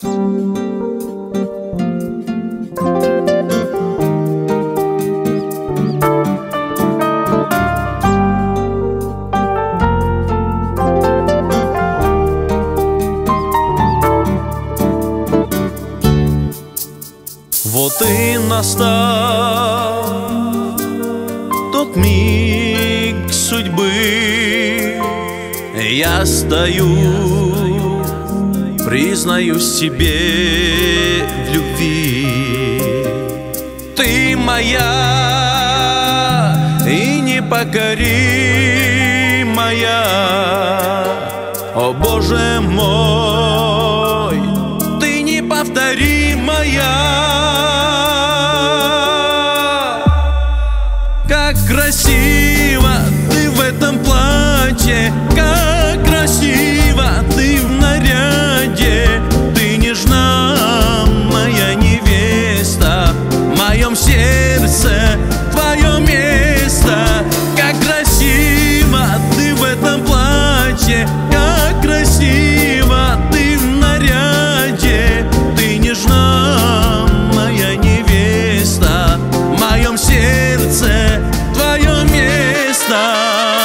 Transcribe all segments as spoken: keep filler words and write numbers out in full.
Вот и настал тот миг судьбы. Я стою, признаюсь тебе в любви. Ты моя и непокоримая, о Боже мой, ты неповторимая. Как красиво ты в этом платье, как красиво ты в наряде. Ты нежна, моя невеста, в моем сердце твое место. Как красиво ты в этом платье, как красиво ты в наряде. Ты нежна, моя невеста, в моем сердце твое место.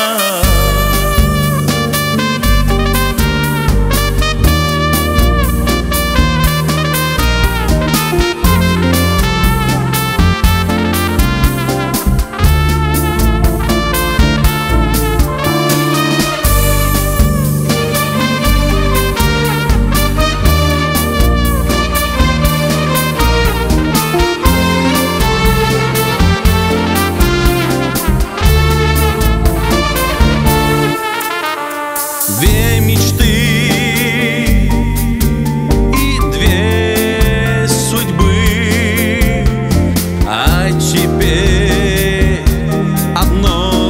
Две мечты и две судьбы, а теперь одно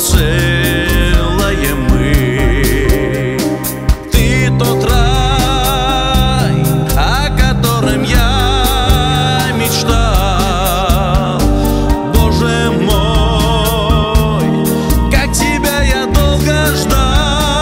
целое мы. Ты тот рай, о котором я мечтал. Боже мой, как тебя я долго ждал.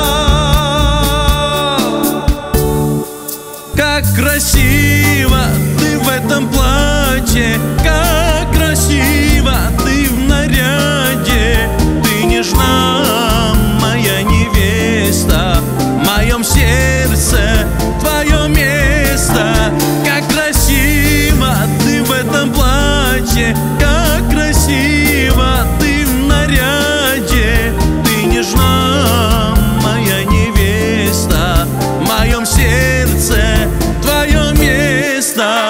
Как красиво ты в этом платье, как красиво ты в наряде. Ты нежна, моя невеста, в моем сердце твое место. Как красиво ты в этом платье, как красиво ты в наряде. Ты нежна, моя невеста, в моем сердце твое место.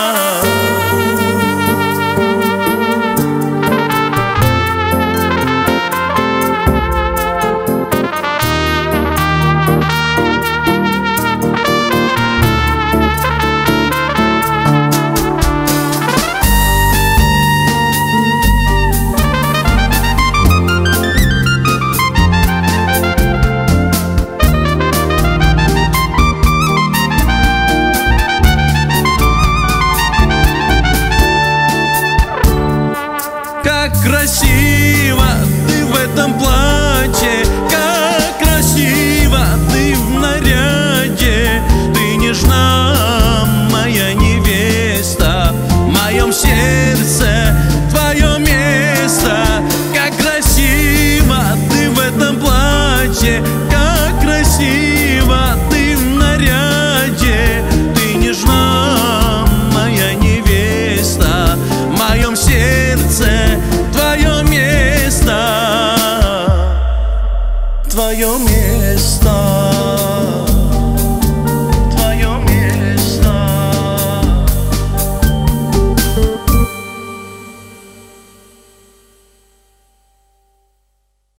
Как красиво ты в этом платье, как красиво ты в наряде. Ты нежна, моя невеста, в моем сердце твое место. Как красиво ты в этом платье, как красиво ты в наряде. Ты нежна, моя невеста, в моем сердце твое место, твое место.